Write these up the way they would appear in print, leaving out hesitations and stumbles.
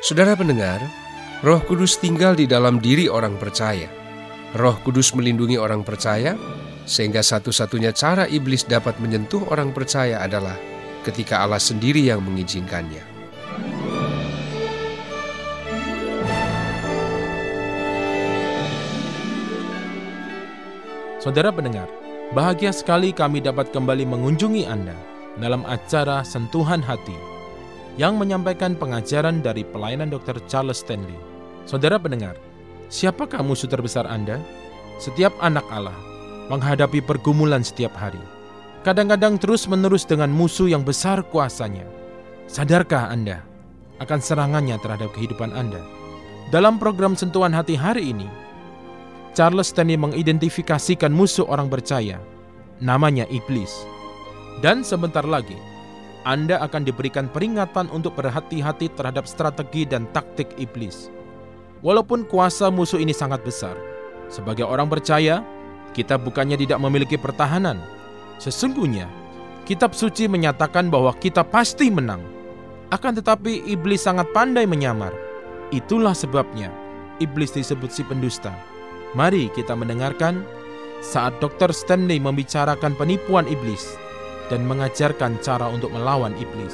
Saudara pendengar, Roh Kudus tinggal di dalam diri orang percaya. Roh Kudus melindungi orang percaya, sehingga satu-satunya cara iblis dapat menyentuh orang percaya adalah ketika Allah sendiri yang mengizinkannya. Saudara pendengar, bahagia sekali kami dapat kembali mengunjungi Anda dalam acara Sentuhan Hati yang menyampaikan pengajaran dari pelayanan Dr. Charles Stanley. Saudara pendengar, siapakah musuh terbesar Anda? Setiap anak Allah menghadapi pergumulan setiap hari. Kadang-kadang terus-menerus dengan musuh yang besar kuasanya. Sadarkah Anda akan serangannya terhadap kehidupan Anda? Dalam program Sentuhan Hati hari ini, Charles Stanley mengidentifikasikan musuh orang percaya, namanya iblis. Dan sebentar lagi, Anda akan diberikan peringatan untuk berhati-hati terhadap strategi dan taktik iblis. Walaupun kuasa musuh ini sangat besar, sebagai orang percaya, kita bukannya tidak memiliki pertahanan. Sesungguhnya, Kitab Suci menyatakan bahwa kita pasti menang. Akan tetapi, iblis sangat pandai menyamar. Itulah sebabnya, iblis disebut si pendusta. Mari kita mendengarkan saat Dr. Stanley membicarakan penipuan iblis dan mengajarkan cara untuk melawan iblis.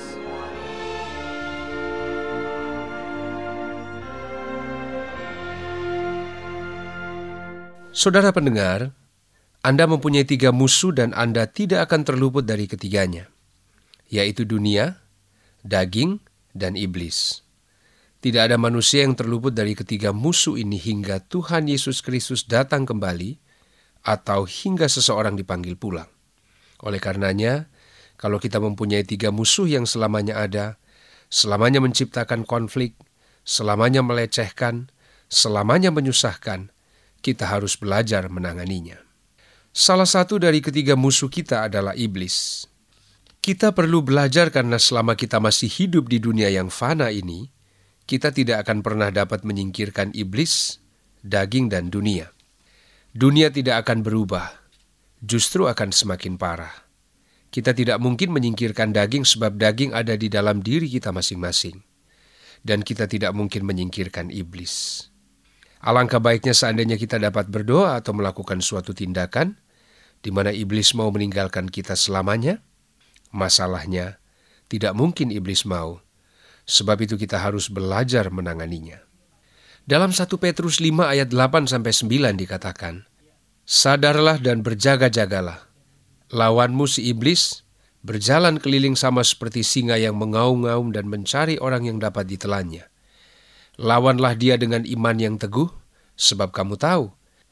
Saudara pendengar, Anda mempunyai 3 musuh dan Anda tidak akan terluput dari ketiganya, yaitu dunia, daging, dan iblis. Tidak ada manusia yang terluput dari ketiga musuh ini hingga Tuhan Yesus Kristus datang kembali atau hingga seseorang dipanggil pulang. Oleh karenanya, kalau kita mempunyai 3 musuh yang selamanya ada, selamanya menciptakan konflik, selamanya melecehkan, selamanya menyusahkan, kita harus belajar menanganinya. Salah satu dari ketiga musuh kita adalah iblis. Kita perlu belajar karena selama kita masih hidup di dunia yang fana ini, kita tidak akan pernah dapat menyingkirkan iblis, daging, dan dunia. Dunia tidak akan berubah, justru akan semakin parah. Kita tidak mungkin menyingkirkan daging sebab daging ada di dalam diri kita masing-masing. Dan kita tidak mungkin menyingkirkan iblis. Alangkah baiknya seandainya kita dapat berdoa atau melakukan suatu tindakan di mana iblis mau meninggalkan kita selamanya. Masalahnya, tidak mungkin iblis mau. Sebab itu kita harus belajar menanganinya. Dalam 1 Petrus 5 ayat 8-9 dikatakan, "Sadarlah dan berjaga-jagalah. Lawanmu si iblis berjalan keliling sama seperti singa yang mengaum-ngaum dan mencari orang yang dapat ditelannya. Lawanlah dia dengan iman yang teguh, sebab kamu tahu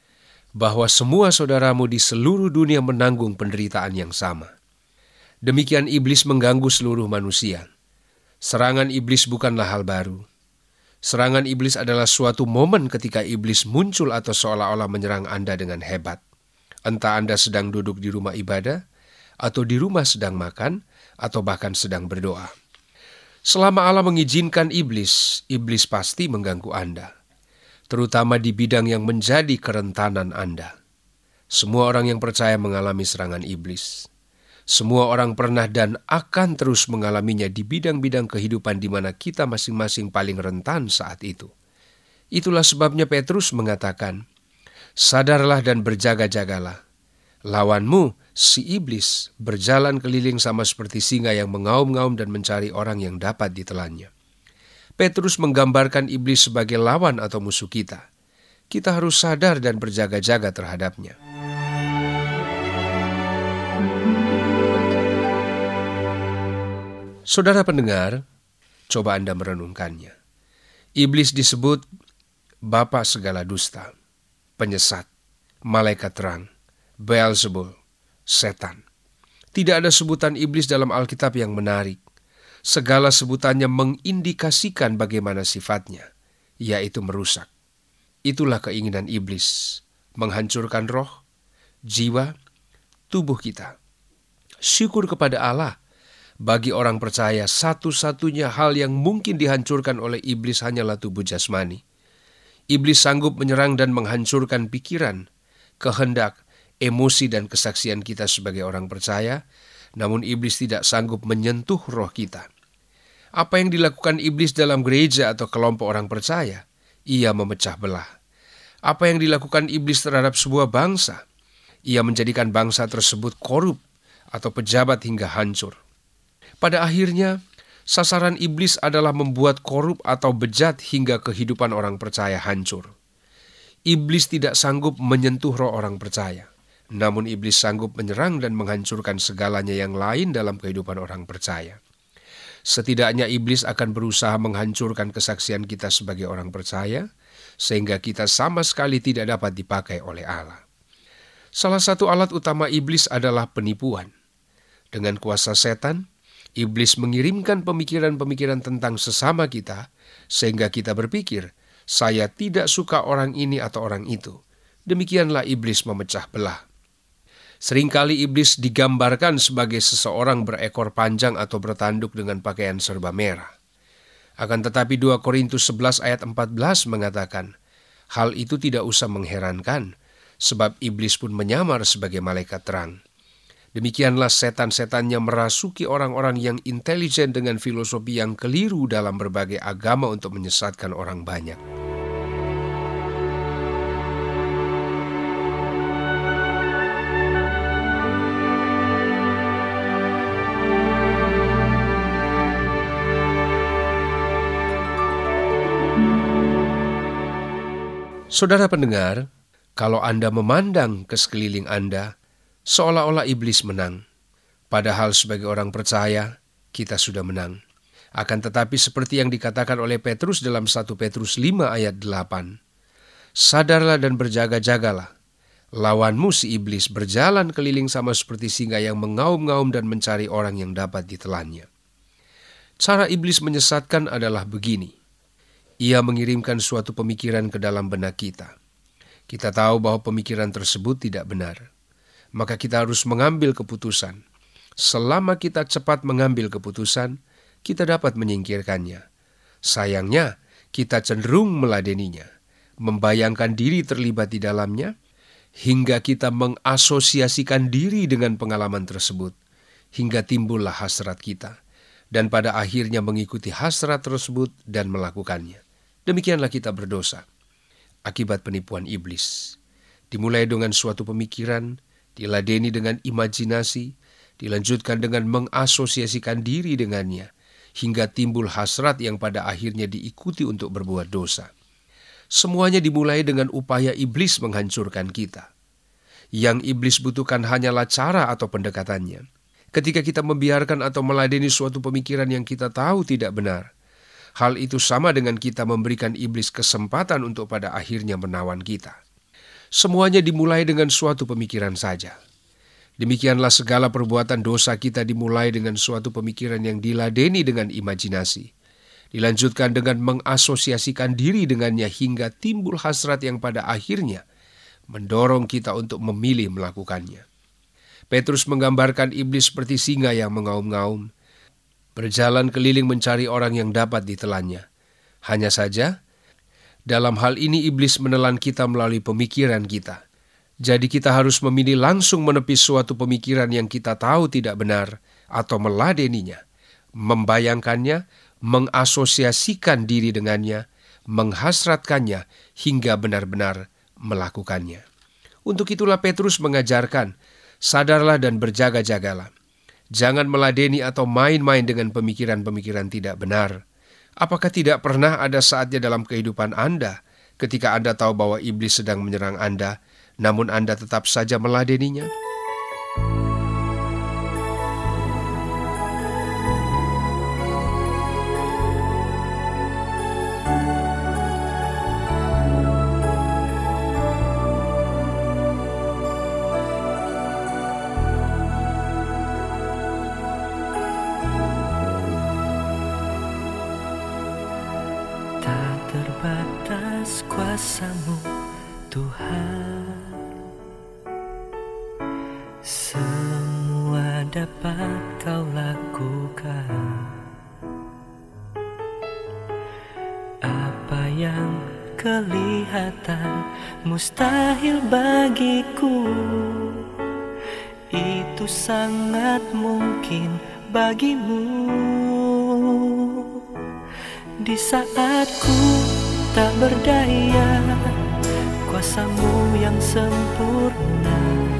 bahwa semua saudaramu di seluruh dunia menanggung penderitaan yang sama." Demikian iblis mengganggu seluruh manusia. Serangan iblis bukanlah hal baru. Serangan iblis adalah suatu momen ketika iblis muncul atau seolah-olah menyerang Anda dengan hebat. Entah Anda sedang duduk di rumah ibadah, atau di rumah sedang makan, atau bahkan sedang berdoa. Selama Allah mengizinkan iblis pasti mengganggu Anda, terutama di bidang yang menjadi kerentanan Anda. Semua orang yang percaya mengalami serangan iblis. Semua orang pernah dan akan terus mengalaminya di bidang-bidang kehidupan di mana kita masing-masing paling rentan saat itu. Itulah sebabnya Petrus mengatakan, "Sadarlah dan berjaga-jagalah. Lawanmu, si iblis, berjalan keliling sama seperti singa yang mengaum-ngaum dan mencari orang yang dapat ditelannya." Petrus menggambarkan iblis sebagai lawan atau musuh kita. Kita harus sadar dan berjaga-jaga terhadapnya. Saudara pendengar, coba Anda merenungkannya. Iblis disebut bapa segala dusta, penyesat, malaikat terang, Beelzebul, setan. Tidak ada sebutan iblis dalam Alkitab yang menarik. Segala sebutannya mengindikasikan bagaimana sifatnya, yaitu merusak. Itulah keinginan iblis, menghancurkan roh, jiwa, tubuh kita. Syukur kepada Allah. Bagi orang percaya, satu-satunya hal yang mungkin dihancurkan oleh iblis hanyalah tubuh jasmani. Iblis sanggup menyerang dan menghancurkan pikiran, kehendak, emosi, dan kesaksian kita sebagai orang percaya, namun iblis tidak sanggup menyentuh roh kita. Apa yang dilakukan iblis dalam gereja atau kelompok orang percaya? Ia memecah belah. Apa yang dilakukan iblis terhadap sebuah bangsa? Ia menjadikan bangsa tersebut korup atau pejabat hingga hancur. Pada akhirnya, sasaran iblis adalah membuat korup atau bejat hingga kehidupan orang percaya hancur. Iblis tidak sanggup menyentuh roh orang percaya, namun iblis sanggup menyerang dan menghancurkan segalanya yang lain dalam kehidupan orang percaya. Setidaknya iblis akan berusaha menghancurkan kesaksian kita sebagai orang percaya, sehingga kita sama sekali tidak dapat dipakai oleh Allah. Salah satu alat utama iblis adalah penipuan. Dengan kuasa setan, iblis mengirimkan pemikiran-pemikiran tentang sesama kita, sehingga kita berpikir, saya tidak suka orang ini atau orang itu. Demikianlah iblis memecah belah. Seringkali iblis digambarkan sebagai seseorang berekor panjang atau bertanduk dengan pakaian serba merah. Akan tetapi 2 Korintus 11 ayat 14 mengatakan, hal itu tidak usah mengherankan, sebab iblis pun menyamar sebagai malaikat terang. Demikianlah setan-setannya merasuki orang-orang yang intelijen dengan filosofi yang keliru dalam berbagai agama untuk menyesatkan orang banyak. Saudara pendengar, kalau Anda memandang ke sekeliling Anda, seolah-olah iblis menang. Padahal sebagai orang percaya, kita sudah menang. Akan tetapi seperti yang dikatakan oleh Petrus dalam 1 Petrus 5 ayat 8, sadarlah dan berjaga-jagalah. Lawanmu si iblis berjalan keliling sama seperti singa yang mengaum-ngaum dan mencari orang yang dapat ditelannya. Cara iblis menyesatkan adalah begini. Ia mengirimkan suatu pemikiran ke dalam benak kita. Kita tahu bahwa pemikiran tersebut tidak benar. Maka kita harus mengambil keputusan. Selama kita cepat mengambil keputusan, kita dapat menyingkirkannya. Sayangnya, kita cenderung meladeninya, membayangkan diri terlibat di dalamnya, hingga kita mengasosiasikan diri dengan pengalaman tersebut, hingga timbullah hasrat kita, dan pada akhirnya mengikuti hasrat tersebut dan melakukannya. Demikianlah kita berdosa akibat penipuan iblis. Dimulai dengan suatu pemikiran, diladeni dengan imajinasi, dilanjutkan dengan mengasosiasikan diri dengannya, hingga timbul hasrat yang pada akhirnya diikuti untuk berbuat dosa. Semuanya dimulai dengan upaya iblis menghancurkan kita. Yang iblis butuhkan hanyalah cara atau pendekatannya. Ketika kita membiarkan atau meladeni suatu pemikiran yang kita tahu tidak benar, hal itu sama dengan kita memberikan iblis kesempatan untuk pada akhirnya menawan kita. Semuanya dimulai dengan suatu pemikiran saja. Demikianlah segala perbuatan dosa kita dimulai dengan suatu pemikiran yang diladeni dengan imajinasi. Dilanjutkan dengan mengasosiasikan diri dengannya hingga timbul hasrat yang pada akhirnya mendorong kita untuk memilih melakukannya. Petrus menggambarkan iblis seperti singa yang mengaum-ngaum, berjalan keliling mencari orang yang dapat ditelannya. Hanya saja, dalam hal ini iblis menelan kita melalui pemikiran kita. Jadi kita harus memilih langsung menepis suatu pemikiran yang kita tahu tidak benar atau meladeninya, membayangkannya, mengasosiasikan diri dengannya, menghasratkannya hingga benar-benar melakukannya. Untuk itulah Petrus mengajarkan, sadarlah dan berjaga-jagalah. Jangan meladeni atau main-main dengan pemikiran-pemikiran tidak benar. Apakah tidak pernah ada saatnya dalam kehidupan Anda ketika Anda tahu bahwa iblis sedang menyerang Anda, namun Anda tetap saja meladeninya? Terbatas kuasa-Mu, Tuhan, semua dapat Kau lakukan. Apa yang kelihatan mustahil bagiku, itu sangat mungkin bagimu. Di saat ku tak berdaya, kuasa-Mu yang sempurna.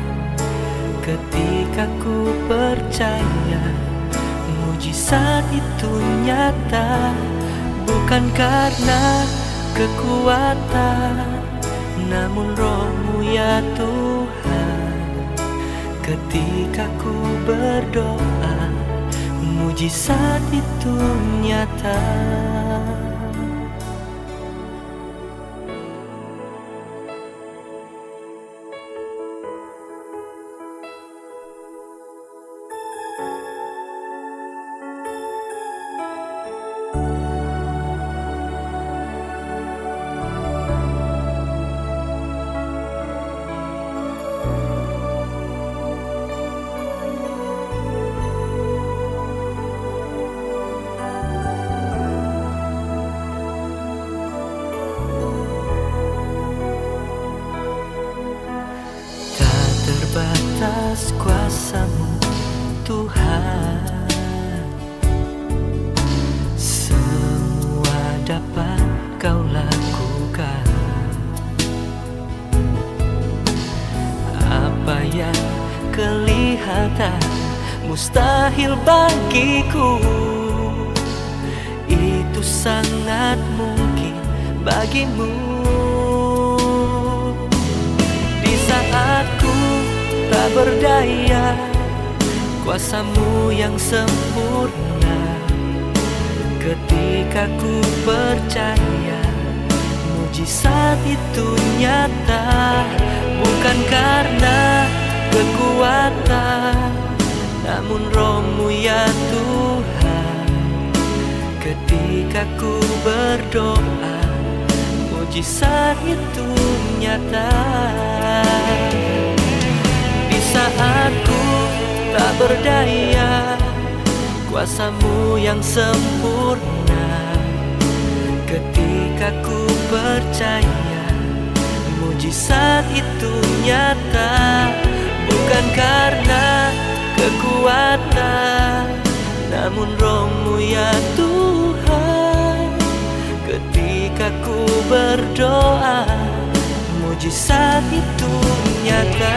Ketika ku percaya, mujizat itu nyata. Bukan karena kekuatan, namun Roh-Mu ya Tuhan. Ketika ku berdoa, mujizat itu nyata. Batas kuasa-Mu Tuhan, semua dapat Kau lakukan. Apa yang kelihatan mustahil bagiku, itu sangat mungkin bagimu. Di saat ku tak berdaya, kuasa-Mu yang sempurna. Ketika ku percaya, mujizat itu nyata. Bukan karena kekuatan, namun Roh-Mu ya Tuhan. Ketika ku berdoa, mujizat itu nyata. Saat ku tak berdaya, kuasa-Mu yang sempurna. Ketika ku percaya, mujizat itu nyata. Bukan karena kekuatan, namun Roh-Mu ya Tuhan. Ketika ku berdoa, mujizat itu nyata.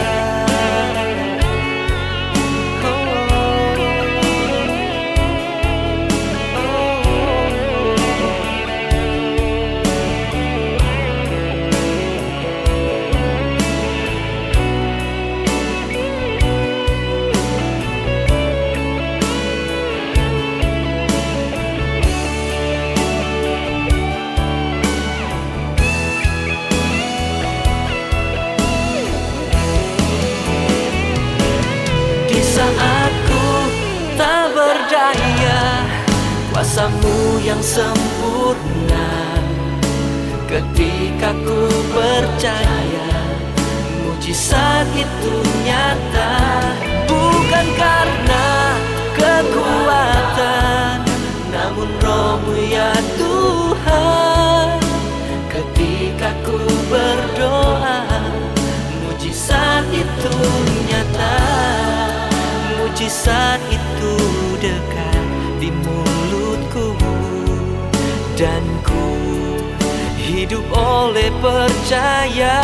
Kuasa-Mu yang sempurna. Ketika ku percaya, mujizat itu nyata. Bukan karena kekuatan, namun Roh-Mu ya Tuhan. Ketika ku berdoa, mujizat itu nyata. Mujizat itu dekat di mulutku, dan ku hidup oleh percaya.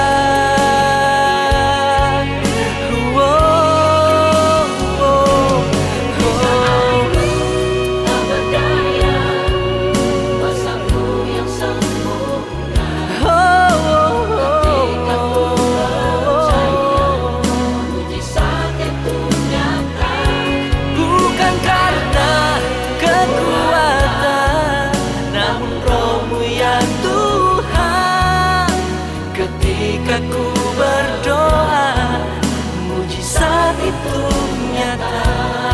Ketika ku berdoa, mujizat itu nyata.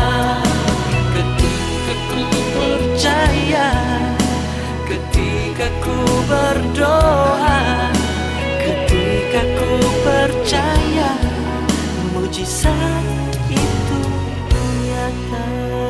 Ketika ku percaya, ketika ku berdoa, ketika ku percaya, mujizat itu nyata.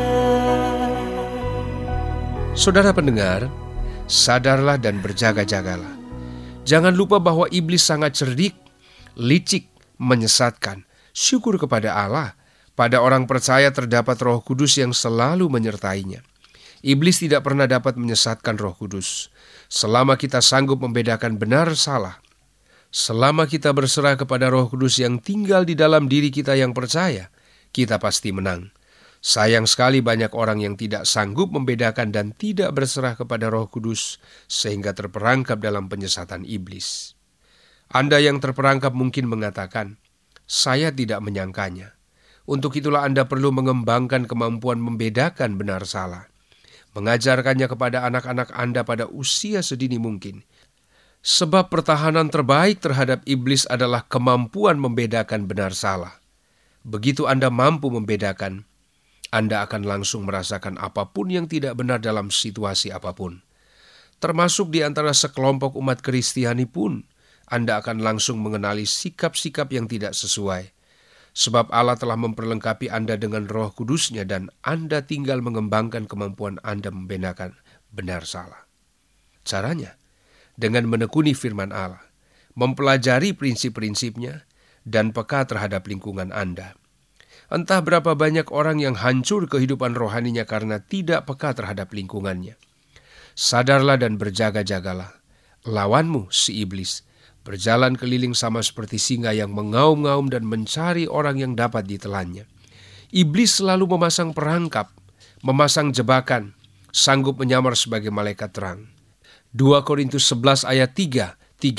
Saudara pendengar, sadarlah dan berjaga-jagalah. Jangan lupa bahwa iblis sangat cerdik, licik, menyesatkan. Syukur kepada Allah, pada orang percaya terdapat Roh Kudus yang selalu menyertainya. Iblis tidak pernah dapat menyesatkan Roh Kudus. Selama kita sanggup membedakan benar salah, selama kita berserah kepada Roh Kudus yang tinggal di dalam diri kita yang percaya, kita pasti menang. Sayang sekali banyak orang yang tidak sanggup membedakan dan tidak berserah kepada Roh Kudus sehingga terperangkap dalam penyesatan iblis. Anda yang terperangkap mungkin mengatakan, "Saya tidak menyangkanya." Untuk itulah Anda perlu mengembangkan kemampuan membedakan benar salah. Mengajarkannya kepada anak-anak Anda pada usia sedini mungkin. Sebab pertahanan terbaik terhadap iblis adalah kemampuan membedakan benar salah. Begitu Anda mampu membedakan, Anda akan langsung merasakan apapun yang tidak benar dalam situasi apapun. Termasuk di antara sekelompok umat Kristiani pun, Anda akan langsung mengenali sikap-sikap yang tidak sesuai. Sebab Allah telah memperlengkapi Anda dengan Roh Kudus-Nya dan Anda tinggal mengembangkan kemampuan Anda membedakan benar salah. Caranya, dengan menekuni firman Allah, mempelajari prinsip-prinsipnya, dan peka terhadap lingkungan Anda. Entah berapa banyak orang yang hancur kehidupan rohaninya karena tidak peka terhadap lingkungannya. Sadarlah dan berjaga-jagalah. Lawanmu, si iblis, berjalan keliling sama seperti singa yang mengaum-ngaum dan mencari orang yang dapat ditelannya. Iblis selalu memasang perangkap, memasang jebakan, sanggup menyamar sebagai malaikat terang. 2 Korintus 11 ayat 3,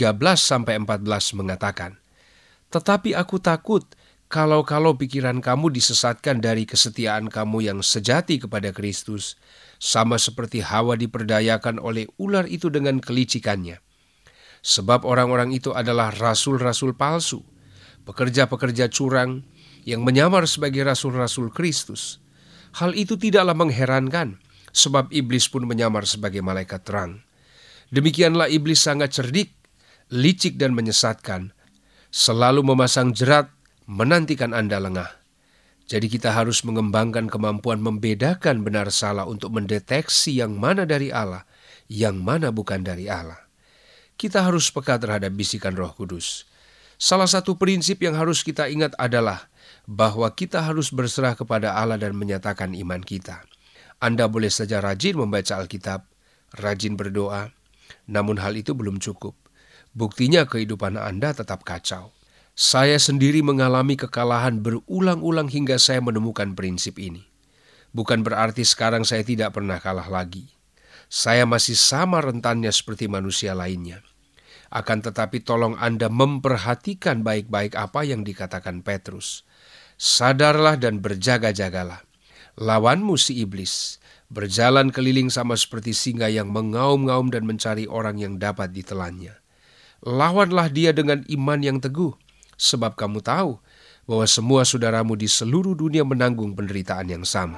13-14 mengatakan, "Tetapi aku takut, kalau pikiran kamu disesatkan dari kesetiaan kamu yang sejati kepada Kristus, sama seperti Hawa diperdayakan oleh ular itu dengan kelicikannya. Sebab orang-orang itu adalah rasul-rasul palsu, pekerja-pekerja curang yang menyamar sebagai rasul-rasul Kristus. Hal itu tidaklah mengherankan, sebab iblis pun menyamar sebagai malaikat terang. Demikianlah iblis sangat cerdik, licik dan menyesatkan, selalu memasang jerat, menantikan Anda lengah. Jadi kita harus mengembangkan kemampuan membedakan benar salah untuk mendeteksi yang mana dari Allah, yang mana bukan dari Allah. Kita harus peka terhadap bisikan Roh Kudus. Salah satu prinsip yang harus kita ingat adalah bahwa kita harus berserah kepada Allah dan menyatakan iman kita. Anda boleh saja rajin membaca Alkitab, rajin berdoa, namun hal itu belum cukup. Buktinya kehidupan Anda tetap kacau. Saya sendiri mengalami kekalahan berulang-ulang hingga saya menemukan prinsip ini. Bukan berarti sekarang saya tidak pernah kalah lagi. Saya masih sama rentannya seperti manusia lainnya. Akan tetapi tolong Anda memperhatikan baik-baik apa yang dikatakan Petrus. Sadarlah dan berjaga-jagalah. Lawanmu si iblis, berjalan keliling sama seperti singa yang mengaum-ngaum dan mencari orang yang dapat ditelannya. Lawanlah dia dengan iman yang teguh, sebab kamu tahu bahwa semua saudaramu di seluruh dunia menanggung penderitaan yang sama.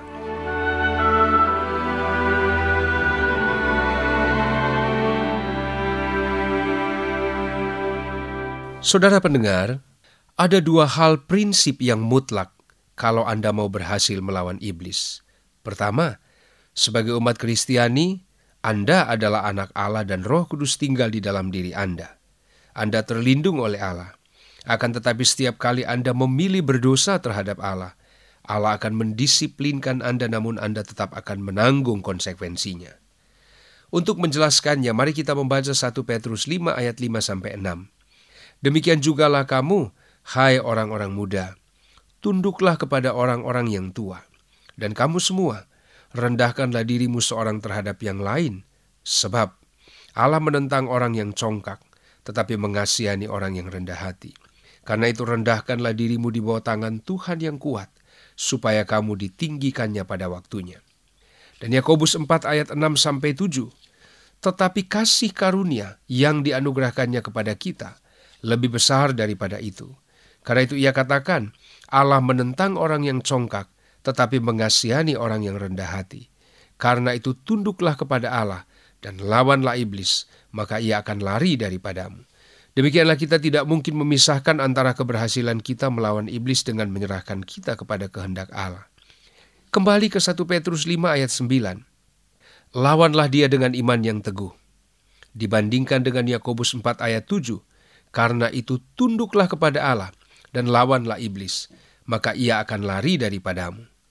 Saudara pendengar, ada dua hal prinsip yang mutlak kalau Anda mau berhasil melawan iblis. Pertama, sebagai umat Kristiani, Anda adalah anak Allah dan Roh Kudus tinggal di dalam diri Anda. Anda terlindung oleh Allah. Akan tetapi setiap kali Anda memilih berdosa terhadap Allah, Allah akan mendisiplinkan Anda, namun Anda tetap akan menanggung konsekuensinya. Untuk menjelaskannya, mari kita membaca 1 Petrus 5 ayat 5-6. Demikian jugalah kamu, hai orang-orang muda, tunduklah kepada orang-orang yang tua. Dan kamu semua, rendahkanlah dirimu seorang terhadap yang lain, sebab Allah menentang orang yang congkak, tetapi mengasihani orang yang rendah hati. Karena itu rendahkanlah dirimu di bawah tangan Tuhan yang kuat, supaya kamu ditinggikannya pada waktunya. Dan Yakobus 4 ayat 6-7, tetapi kasih karunia yang dianugerahkannya kepada kita lebih besar daripada itu. Karena itu ia katakan, Allah menentang orang yang congkak, tetapi mengasihani orang yang rendah hati. Karena itu tunduklah kepada Allah, dan lawanlah iblis, maka ia akan lari daripadamu. Demikianlah kita tidak mungkin memisahkan antara keberhasilan kita melawan iblis dengan menyerahkan kita kepada kehendak Allah. Kembali ke 1 Petrus 5 ayat 9. Lawanlah dia dengan iman yang teguh. Dibandingkan dengan Yakobus 4 ayat 7, karena itu tunduklah kepada Allah dan lawanlah iblis, maka ia akan lari daripadamu.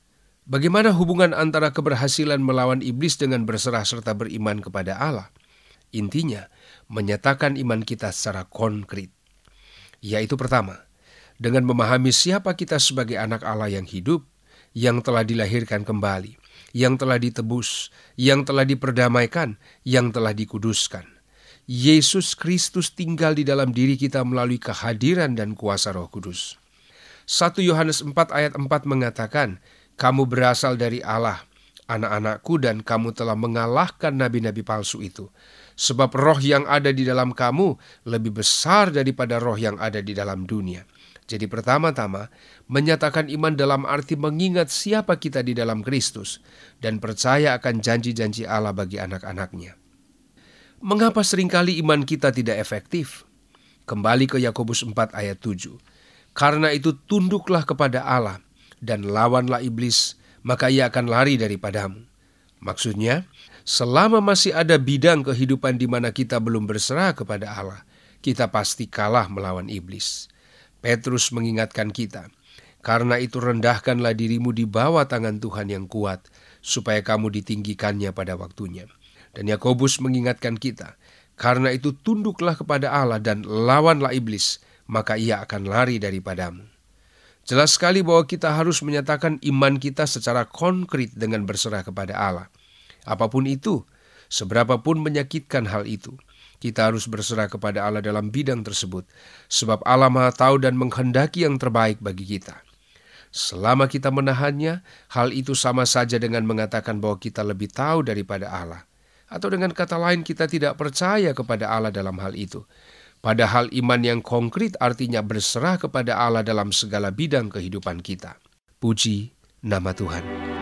Bagaimana hubungan antara keberhasilan melawan iblis dengan berserah serta beriman kepada Allah? Intinya, menyatakan iman kita secara konkret. Yaitu pertama, dengan memahami siapa kita sebagai anak Allah yang hidup, yang telah dilahirkan kembali, yang telah ditebus, yang telah diperdamaikan, yang telah dikuduskan. Yesus Kristus tinggal di dalam diri kita melalui kehadiran dan kuasa Roh Kudus. 1 Yohanes 4 ayat 4 mengatakan, kamu berasal dari Allah, anak-anakku, dan kamu telah mengalahkan nabi-nabi palsu itu. Sebab roh yang ada di dalam kamu lebih besar daripada roh yang ada di dalam dunia. Jadi pertama-tama, menyatakan iman dalam arti mengingat siapa kita di dalam Kristus dan percaya akan janji-janji Allah bagi anak-anaknya. Mengapa seringkali iman kita tidak efektif? Kembali ke Yakobus 4 ayat 7. Karena itu tunduklah kepada Allah dan lawanlah iblis, maka ia akan lari daripadamu. Maksudnya, selama masih ada bidang kehidupan di mana kita belum berserah kepada Allah, kita pasti kalah melawan iblis. Petrus mengingatkan kita, karena itu rendahkanlah dirimu di bawah tangan Tuhan yang kuat, supaya kamu ditinggikannya pada waktunya. Dan Yakobus mengingatkan kita, karena itu tunduklah kepada Allah dan lawanlah iblis, maka ia akan lari daripadamu. Jelas sekali bahwa kita harus menyatakan iman kita secara konkret dengan berserah kepada Allah. Apapun itu, seberapapun menyakitkan hal itu, kita harus berserah kepada Allah dalam bidang tersebut, sebab Allah Maha Tahu dan menghendaki yang terbaik bagi kita. Selama kita menahannya, hal itu sama saja dengan mengatakan bahwa kita lebih tahu daripada Allah. Atau dengan kata lain, kita tidak percaya kepada Allah dalam hal itu. Padahal iman yang konkret artinya berserah kepada Allah dalam segala bidang kehidupan kita. Puji nama Tuhan.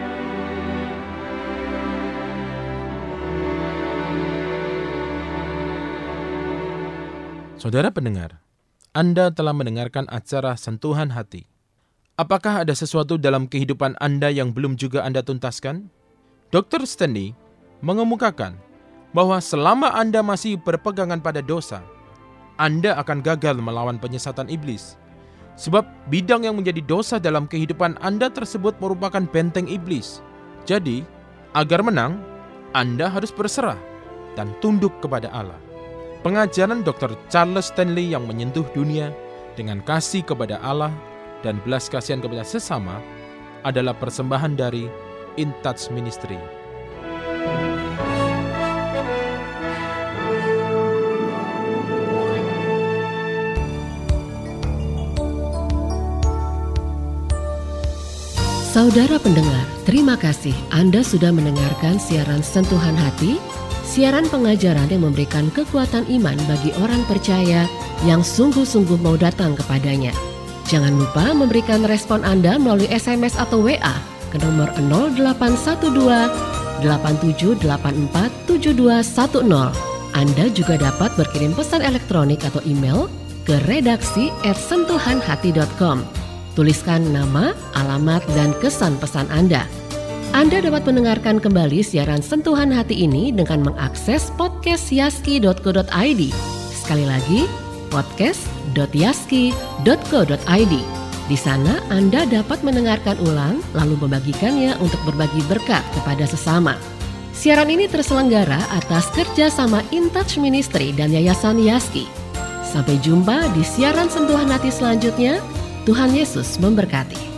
Saudara pendengar, Anda telah mendengarkan acara Sentuhan Hati. Apakah ada sesuatu dalam kehidupan Anda yang belum juga Anda tuntaskan? Dr. Stanley mengemukakan bahwa selama Anda masih berpegangan pada dosa, Anda akan gagal melawan penyesatan iblis. Sebab bidang yang menjadi dosa dalam kehidupan Anda tersebut merupakan benteng iblis. Jadi, agar menang, Anda harus berserah dan tunduk kepada Allah. Pengajaran Dr. Charles Stanley yang menyentuh dunia dengan kasih kepada Allah dan belas kasihan kepada sesama adalah persembahan dari In Touch Ministry. Saudara pendengar, terima kasih Anda sudah mendengarkan siaran Sentuhan Hati, siaran pengajaran yang memberikan kekuatan iman bagi orang percaya yang sungguh-sungguh mau datang kepadanya. Jangan lupa memberikan respon Anda melalui SMS atau WA ke nomor 0812 8784 7210. Anda juga dapat berkirim pesan elektronik atau email ke redaksi@sentuhanhati.com. Tuliskan nama, alamat, dan kesan pesan Anda. Anda dapat mendengarkan kembali siaran Sentuhan Hati ini dengan mengakses podcast yaski.co.id. Sekali lagi, podcast.yaski.co.id. Di sana Anda dapat mendengarkan ulang lalu membagikannya untuk berbagi berkat kepada sesama. Siaran ini terselenggara atas kerjasama In Touch Ministry dan Yayasan Yaski. Sampai jumpa di siaran Sentuhan Hati selanjutnya. Tuhan Yesus memberkati.